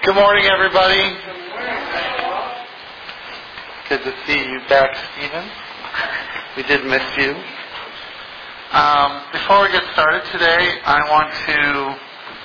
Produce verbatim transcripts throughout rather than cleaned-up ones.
Good morning, everybody. Good to see you back, Stephen. We did miss you. Um, before we get started today, I want to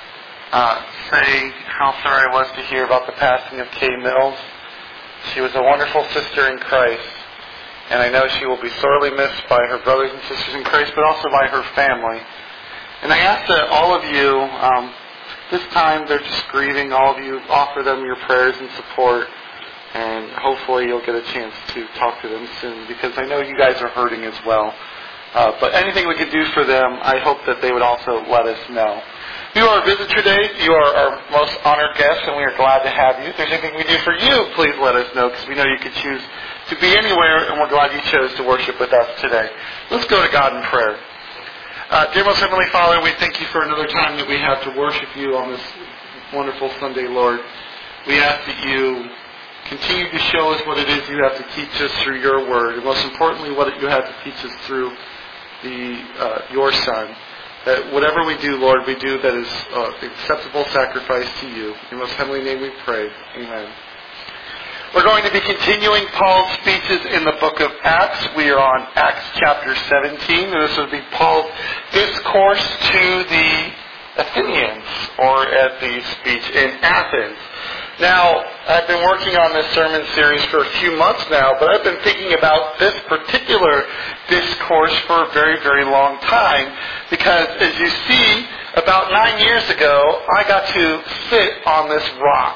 uh, say how sorry I was to hear about the passing of Kay Mills. She was a wonderful sister in Christ, and I know she will be sorely missed by her brothers and sisters in Christ, but also by her family. And I ask that all of you, um, this time they're just grieving, all of you offer them your prayers and support, and hopefully you'll get a chance to talk to them soon, because I know you guys are hurting as well. Uh, but anything we could do for them, I hope that they would also let us know. If you are a visitor today, you are our most honored guest, and we are glad to have you. If there's anything we do for you, please let us know, because we know you could choose to be anywhere, and we're glad you chose to worship with us today. Let's go to God in prayer. Uh, dear most Heavenly Father, we thank you for another time that we have to worship you on this wonderful Sunday, Lord. We ask that you continue to show us what it is you have to teach us through your word, and most importantly, what you have to teach us through the uh, your Son. That whatever we do, Lord, we do that is uh, acceptable sacrifice to you. In your most heavenly name we pray. Amen. We're going to be continuing Paul's speeches in the book of Acts. We are on Acts chapter seventeen, and this will be Paul's discourse to the Athenians, or at the speech in Athens. Now, I've been working on this sermon series for a few months now, but I've been thinking about this particular discourse for a very, very long time, because as you see, about nine years ago, I got to sit on this rock.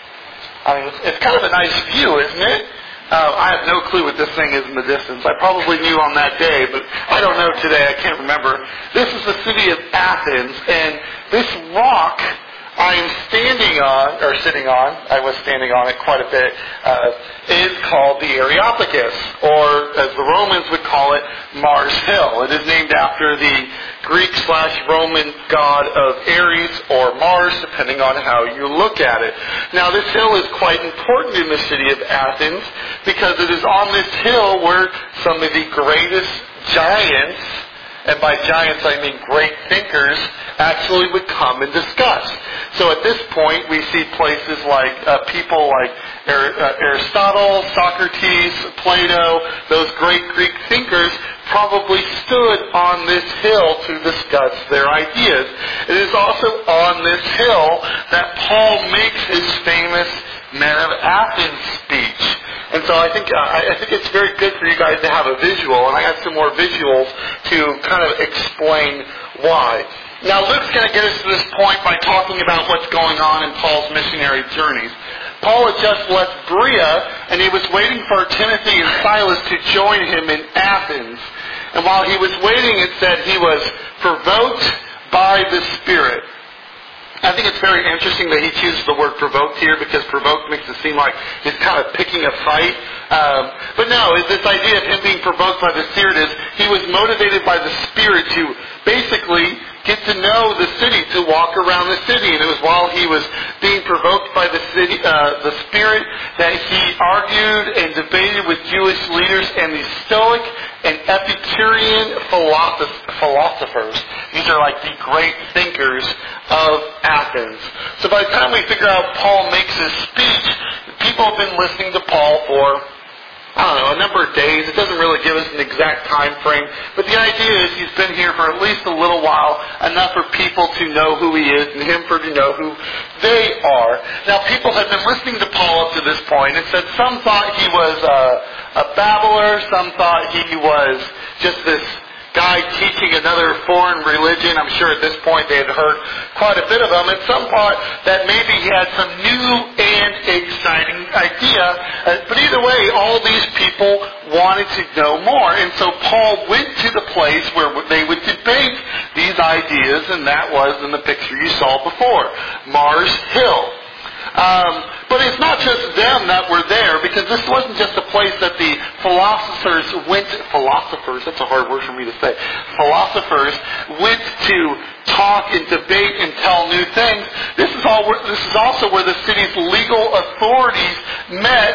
I mean, it's kind of a nice view, isn't it? Uh, I have no clue what this thing is in the distance. I probably knew on that day, but I don't know today. I can't remember. This is the city of Athens, and this rock I am standing on, or sitting on, I was standing on it quite a bit, uh, is called the Areopagus, or as the Romans would call it, Mars Hill. It is named after the Greek slash Roman god of Ares or Mars, depending on how you look at it. Now, this hill is quite important in the city of Athens, because it is on this hill where some of the greatest giants, and by giants I mean great thinkers, actually would come and discuss. So at this point we see places like uh, people like Aristotle, Socrates, Plato, those great Greek thinkers probably stood on this hill to discuss their ideas. It is also on this hill that Paul makes his famous Men of Athens speech. And so I think uh, I think it's very good for you guys to have a visual, and I have some more visuals to kind of explain why. Now, Luke's going to get us to this point by talking about what's going on in Paul's missionary journeys. Paul had just left Berea, and he was waiting for Timothy and Silas to join him in Athens. And while he was waiting, it said he was provoked by the Spirit. I think it's very interesting that he chooses the word provoked here, because provoked makes it seem like he's kind of picking a fight. Um, but no, this idea of him being provoked by the Spirit is he was motivated by the Spirit to basically get to know the city, to walk around the city. And it was while he was being provoked by the city, uh, the Spirit, that he argued and debated with Jewish leaders and the Stoic and Epicurean philosophers. These are like the great thinkers of Athens. So by the time we figure out Paul makes his speech, people have been listening to Paul for, I don't know, a number of days. It doesn't really give us an exact time frame. But the idea is he's been here for at least a little while, enough for people to know who he is and him for to know who they are. Now, people have been listening to Paul up to this point and said some thought he was a, a babbler, some thought he was just this guy teaching another foreign religion. I'm sure at this point they had heard quite a bit of him, and some thought that maybe he had some new and exciting idea. Uh, but either way, all these people wanted to know more, and so Paul went to the place where they would debate these ideas, and that was in the picture you saw before, Mars Hill. Um, but it's not just them that were there, because this wasn't just a place that the philosophers went, philosophers, that's a hard word for me to say, philosophers went to talk and debate and tell new things. This is all. This is also where the city's legal authorities met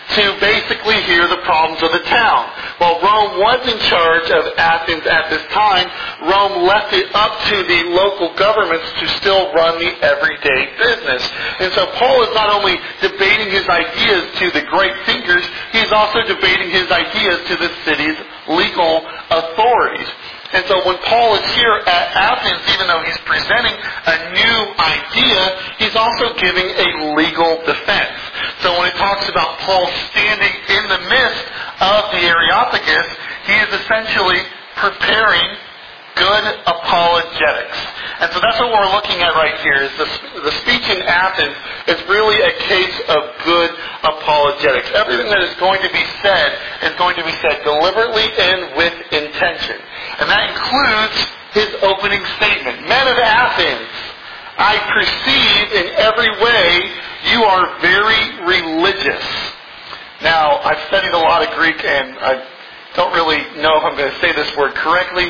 to basically hear the problems of the town. While Rome was in charge of Athens at this time, Rome left it up to the local governments to still run the everyday business. And so Paul is not only debating his ideas to the great thinkers, he's also debating his ideas to the city's legal authorities. And so when Paul is here at Athens, even though he's presenting a new idea, he's also giving a legal defense. So when it talks about Paul standing in the midst of the Areopagus, he is essentially preparing good apologetics. And so that's what we're looking at right here, is the, the speech in Athens is really a case of good apologetics. Everything that is going to be said is going to be said deliberately and with intention. And that includes his opening statement. Men of Athens, I perceive in every way you are very religious. Now, I've studied a lot of Greek and I don't really know if I'm going to say this word correctly.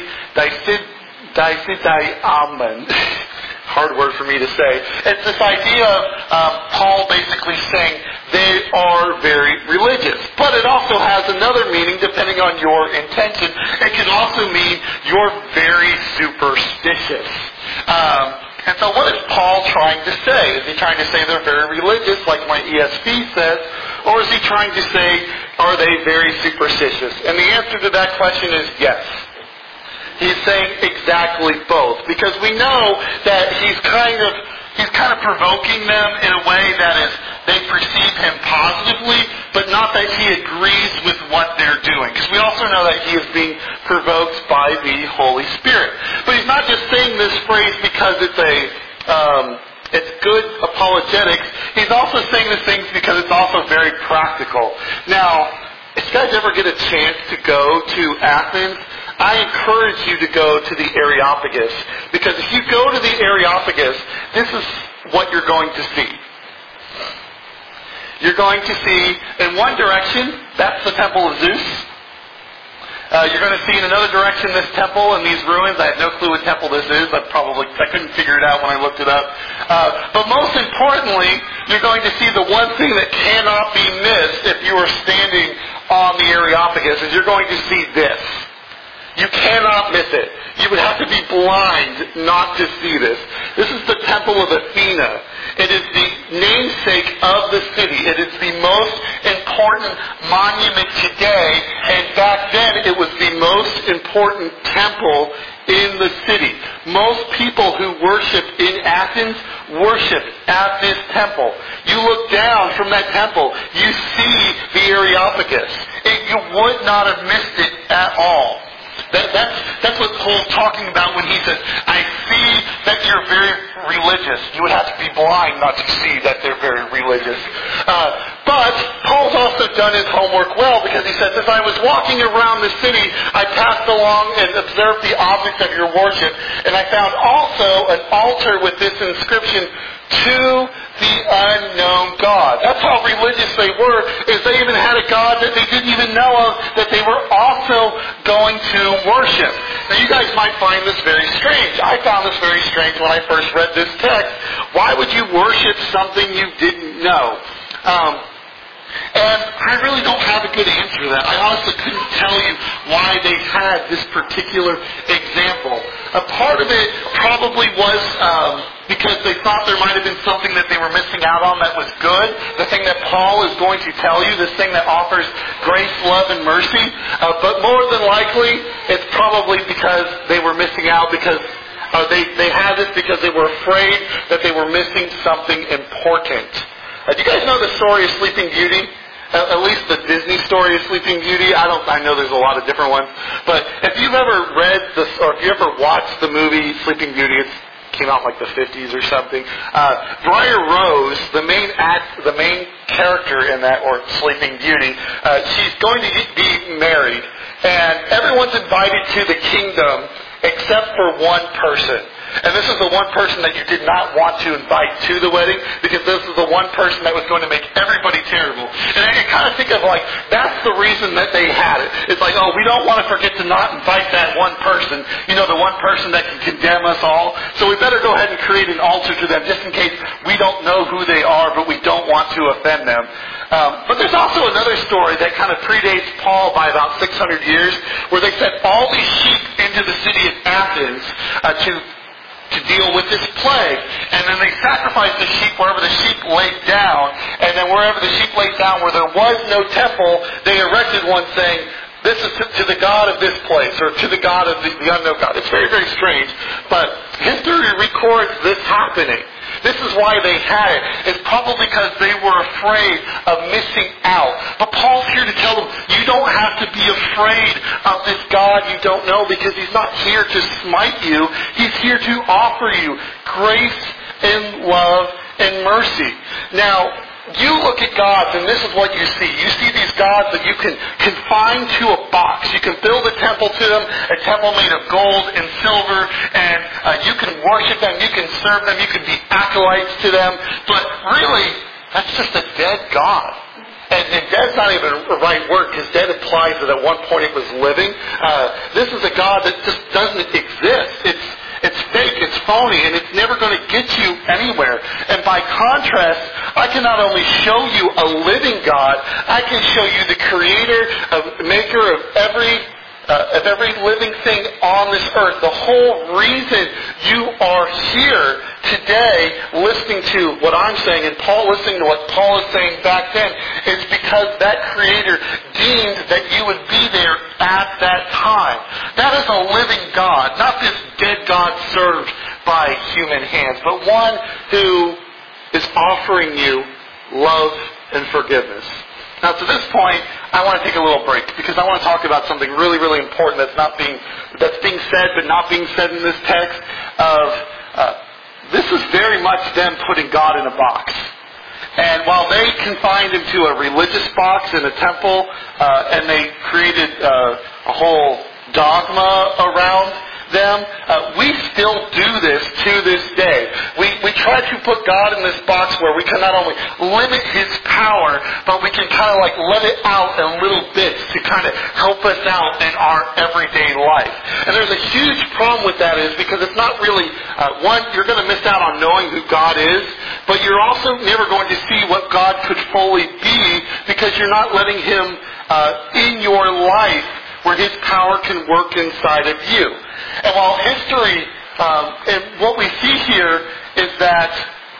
Disidiamen. Hard word for me to say. It's this idea of um, Paul basically saying they are very religious. But it also has another meaning depending on your intention. It can also mean you're very superstitious. Um, and so what is Paul trying to say? Is he trying to say they're very religious, like my E S V says? Or is he trying to say, are they very superstitious? And the answer to that question is yes. He's saying exactly both. Because we know that he's kind of he's kind of provoking them in a way that is they perceive him positively, but not that he agrees with what they're doing. Because we also know that he is being provoked by the Holy Spirit. But he's not just saying this phrase because it's a um, it's good apologetics. He's also saying these things because it's also very practical. Now, if you guys ever get a chance to go to Athens, I encourage you to go to the Areopagus. Because if you go to the Areopagus, this is what you're going to see. You're going to see, in one direction, that's the Temple of Zeus. Uh, you're going to see in another direction this temple and these ruins. I have no clue what temple this is. I probably I couldn't figure it out when I looked it up. Uh, but most importantly, you're going to see the one thing that cannot be missed if you are standing on the Areopagus, is you're going to see this. You cannot miss it. You would have to be blind not to see this. This is the Temple of Athena. It is the namesake of the city. It is the most important monument today. And back then, it was the most important temple in the city. Most people who worship in Athens worship at this temple. You look down from that temple, you see the Areopagus. And you would not have missed it at all. That, that's, that's what Paul's talking about when he says, I see that you're very religious. You would have to be blind not to see that they're very religious. Uh, but Paul's also done his homework well, because he says, as I was walking around the city, I passed along and observed the objects of your worship, and I found also an altar with this inscription, to the unknown God. That's how religious they were, is they even had a God that they didn't even know of, that they were also going to worship. Now you guys might find this very strange. I found this very strange when I first read this text. Why would you worship something you didn't know? Um, And I really don't have a good answer to that. I honestly couldn't tell you why they had this particular example. A part of it probably was um, because they thought there might have been something that they were missing out on that was good. The thing that Paul is going to tell you, this thing that offers grace, love, and mercy. Uh, but more than likely, it's probably because they were missing out because uh, they, they had this because they were afraid that they were missing something important. Uh, do you guys know the story of Sleeping Beauty? Uh, at least the Disney story of Sleeping Beauty. I don't. I know there's a lot of different ones. But if you've ever read this, or if you ever watched the movie Sleeping Beauty, it came out in like the fifties or something. Uh, Briar Rose, the main act, the main character in that, or Sleeping Beauty, uh, she's going to be married, and everyone's invited to the kingdom except for one person. And this is the one person that you did not want to invite to the wedding, because this is the one person that was going to make everybody terrible. And I kind of think of like, that's the reason that they had it. It's like, oh, we don't want to forget to not invite that one person. You know, the one person that can condemn us all. So we better go ahead and create an altar to them just in case we don't know who they are, but we don't want to offend them. Um, but there's also another story that kind of predates Paul by about six hundred years, where they sent all these sheep into the city of Athens uh, to to deal with this plague. And then they sacrificed the sheep wherever the sheep laid down. And then wherever the sheep laid down, where there was no temple, they erected one saying, this is to, to the God of this place, or to the God of the, the unknown God. It's very, very strange. But history records this happening. This is why they had it. It's probably because they were afraid of missing out. But Paul's here to tell them, you don't have to be afraid of this God you don't know, because He's not here to smite you. He's here to offer you grace and love and mercy. Now, you look at gods, and this is what you see. You see these gods that you can confine to a box. You can build a temple to them, a temple made of gold and silver, and uh, you can worship them, you can serve them, you can be acolytes to them. But really, that's just a dead God. And, and dead's not even a right word, because dead implies that at one point it was living. Uh, this is a God that just doesn't exist. It's It's fake, it's phony, and it's never going to get you anywhere. And by contrast, I can not only show you a living God, I can show you the creator, of, maker of every uh, of every living thing on this earth. The whole reason you are here today listening to what I'm saying, and Paul listening to what Paul is saying back then, is because that creator deemed that you would be there at that time. That is a living God, not this dead God served by human hands, but one who is offering you love and forgiveness. Now, to this point, I want to take a little break, because I want to talk about something really, really important that's not being that's being said, but not being said in this text. Of uh, this is very much them putting God in a box. And while they confined him to a religious box in a temple, uh, and they created uh, a whole dogma around them, uh, we still do this to this day. We we try to put God in this box where we can not only limit His power, but we can kind of like let it out in little bits to kind of help us out in our everyday life. And there's a huge problem with that, is because it's not really, uh, one, you're going to miss out on knowing who God is, but you're also never going to see what God could fully be, because you're not letting Him uh, in your life where His power can work inside of you. And while history, um, and what we see here is that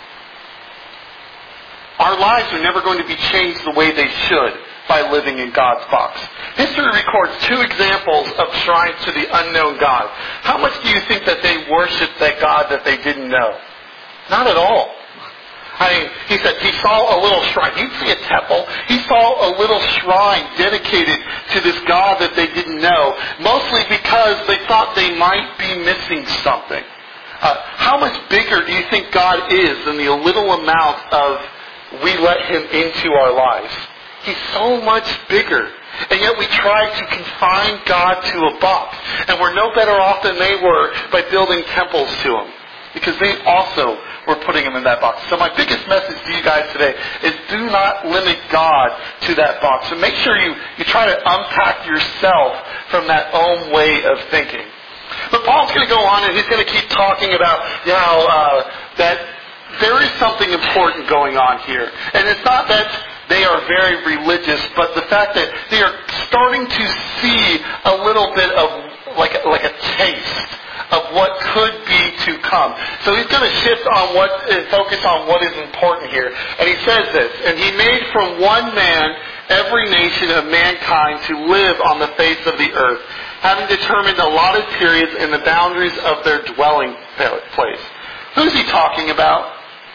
our lives are never going to be changed the way they should by living in God's box. History records two examples of shrines to the unknown God. How much do you think that they worshiped that God that they didn't know? Not at all. I mean, he said he saw a little shrine. He'd see a temple. He saw a little shrine dedicated to this God that they didn't know, mostly because they thought they might be missing something. Uh, how much bigger do you think God is than the little amount of we let Him into our lives? He's so much bigger. And yet we try to confine God to a box. And we're no better off than they were by building temples to Him, because they also were putting Him in that box. So my biggest message to you guys today is, do not limit God to that box. So make sure you, you try to unpack yourself from that own way of thinking. But Paul's going to go on, and he's going to keep talking about, you know, uh, that there is something important going on here. And it's not that they are very religious, but the fact that they are starting to see a little bit of like a, like a taste of what could be to come. So he's going to shift on what, focus on what is important here. And he says this, and He made from one man every nation of mankind to live on the face of the earth, having determined allotted periods and the boundaries of their dwelling place. Who's he talking about?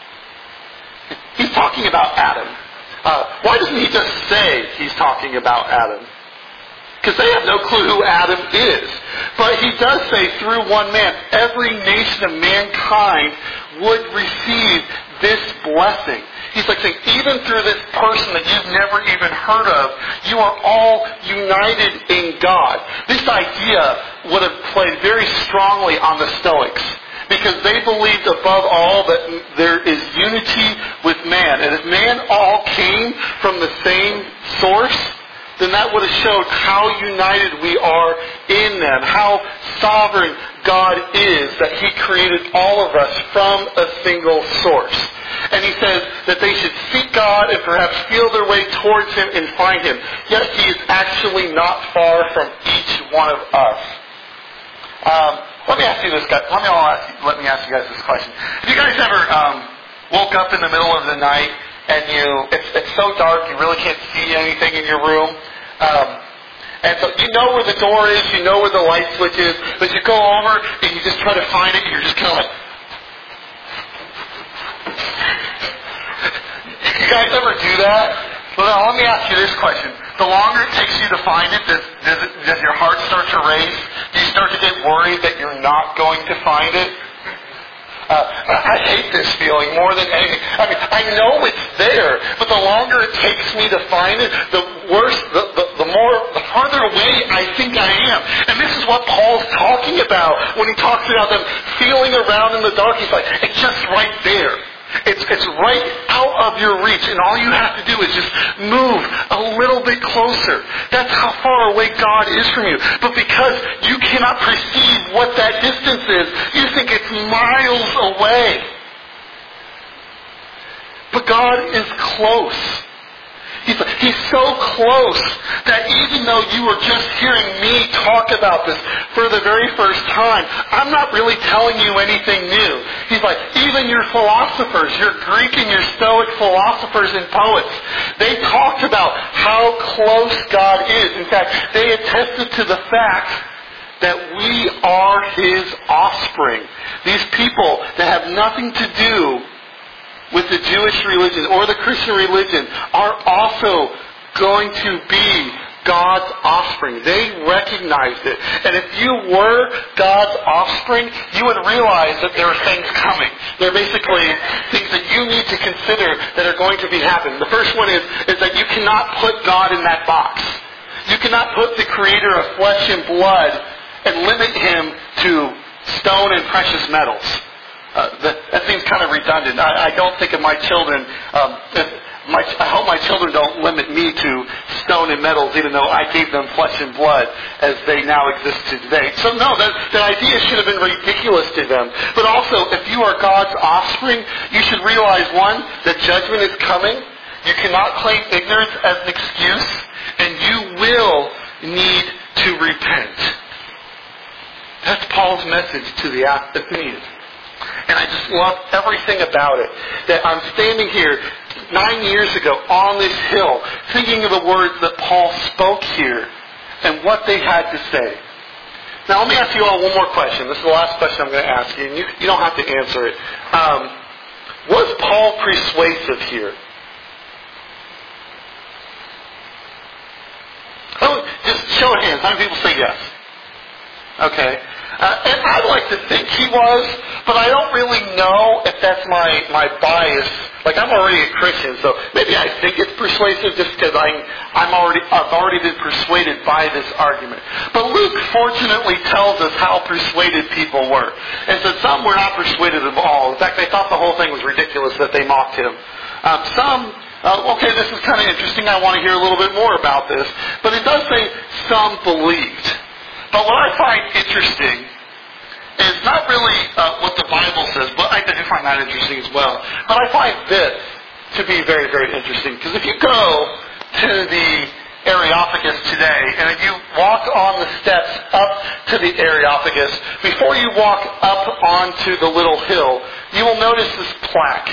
He's talking about Adam. Uh, why doesn't he just say he's talking about Adam? Because they have no clue who Adam is. But he does say through one man, every nation of mankind would receive this blessing. He's like saying, even through this person that you've never even heard of, you are all united in God. This idea would have played very strongly on the Stoics, because they believed above all that there is unity with man. And if man all came from the same source, then that would have showed how united we are in them, how sovereign God is, that He created all of us from a single source. And He says that they should seek God and perhaps feel their way towards Him and find Him. Yet He is actually not far from each one of us. Um, let me ask you this, guys. Let me all ask you, let me ask you guys this question. Have you guys ever um, woke up in the middle of the night and you it's, it's so dark you really can't see anything in your room? Um, and so you know where the door is, you know where the light switch is, but you go over and you just try to find it and you're just kind of like... You guys ever do that? Well, now let me ask you this question. The longer it takes you to find it, does, does, it, does your heart start to race? Do you start to get worried that you're not going to find it? Uh, I hate this feeling more than anything. I mean, I know it's there, but the longer it takes me to find it, the worse, the, the, the more, the farther away I think I am. And this is what Paul's talking about when he talks about them feeling around in the dark. He's like, it's just right there. It's, it's right out of your reach, and all you have to do is just move a little bit closer. That's how far away God is from you. But because you cannot perceive what that distance is, you think it's miles away. But God is close. He's, he's so close that even though you were just hearing me talk about this for the very first time, I'm not really telling you anything new. He's like, even your philosophers, your Greek and your Stoic philosophers and poets, they talked about how close God is. In fact, they attested to the fact that we are His offspring. These people that have nothing to do with the Jewish religion or the Christian religion are also going to be God's offspring. They recognized it. And if you were God's offspring, you would realize that there are things coming. There are basically things that you need to consider that are going to be happening. The first one is, is that you cannot put God in that box. You cannot put the Creator of flesh and blood and limit Him to stone and precious metals. Uh, that, that seems kind of redundant. I, I don't think of my children, um, my, I hope my children don't limit me to stone and metals, even though I gave them flesh and blood as they now exist today. So no, that, that idea should have been ridiculous to them. But also, if you are God's offspring, you should realize, one, that judgment is coming. You cannot claim ignorance as an excuse, and you will need to repent. That's Paul's message to the Athenians. And I just love everything about it. That I'm standing here nine years ago on this hill thinking of the words that Paul spoke here and what they had to say. Now let me ask you all one more question. This is the last question I'm going to ask you, and you, you don't have to answer it. Um, was Paul persuasive here? Oh, just show of hands. How many people say yes? Okay. Uh, and I'd like to think he was, but I don't really know if that's my, my bias. Like, I'm already a Christian, so maybe I think it's persuasive just because I'm, I'm already, I've already been persuaded by this argument. But Luke fortunately tells us how persuaded people were. And so some were not persuaded at all. In fact, they thought the whole thing was ridiculous that they mocked him. Um, some, uh, okay, this is kind of interesting. I want to hear a little bit more about this. But it does say some believed. But what I find interesting is not really uh, what the Bible says, but I do find that interesting as well. But I find this to be very, very interesting. Because if you go to the Areopagus today, and if you walk on the steps up to the Areopagus, before you walk up onto the little hill, you will notice this plaque.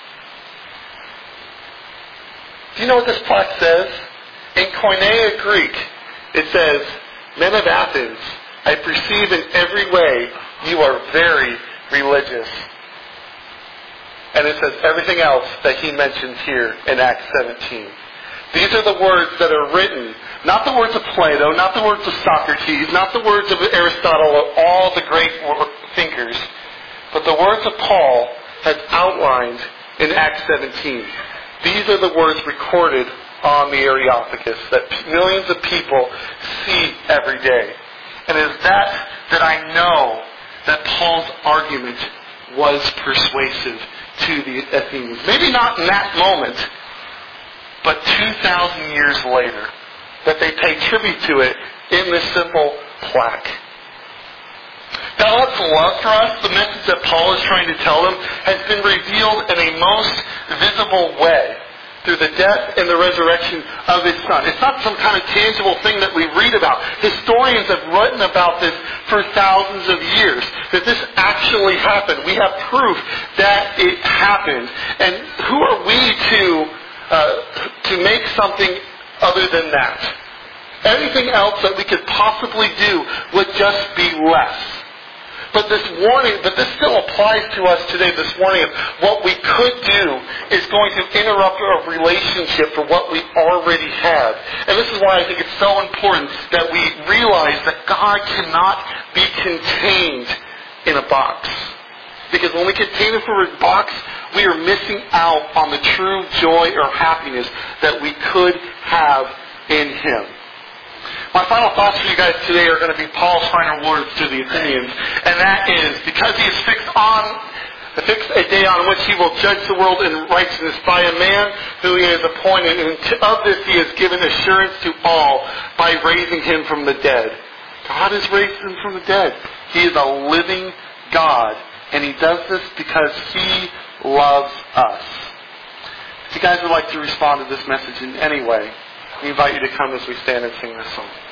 Do you know what this plaque says? In Koine Greek, it says, "Men of Athens, I perceive in every way you are very religious." And it says everything else that he mentions here in Acts seventeen. These are the words that are written, not the words of Plato, not the words of Socrates, not the words of Aristotle, or all the great thinkers, but the words of Paul has outlined in Acts seventeen. These are the words recorded on the Areopagus that millions of people see every day. And it is that that I know that Paul's argument was persuasive to the Athenians. Maybe not in that moment, but two thousand years later. that they pay tribute to it in this simple plaque. God's love for us, the message that Paul is trying to tell them, has been revealed in a most visible way through the death and the resurrection of His Son. It's not some kind of tangible thing that we read about. Historians have written about this for thousands of years, that this actually happened. We have proof that it happened. And who are we to, uh, to make something other than that? Anything else that we could possibly do would just be less. But this warning, but this still applies to us today, this warning of what we could do is going to interrupt our relationship for what we already have. And this is why I think it's so important that we realize that God cannot be contained in a box. Because when we contain Him for a box, we are missing out on the true joy or happiness that we could have in Him. My final thoughts for you guys today are going to be Paul's final words to the Athenians, and that is, because he has fixed on fixed a day on which he will judge the world in righteousness by a man who he has appointed, and of this he has given assurance to all by raising him from the dead. God has raised him from the dead. He is a living God, and He does this because He loves us. If you guys would like to respond to this message in any way, we invite you to come as we stand and sing this song.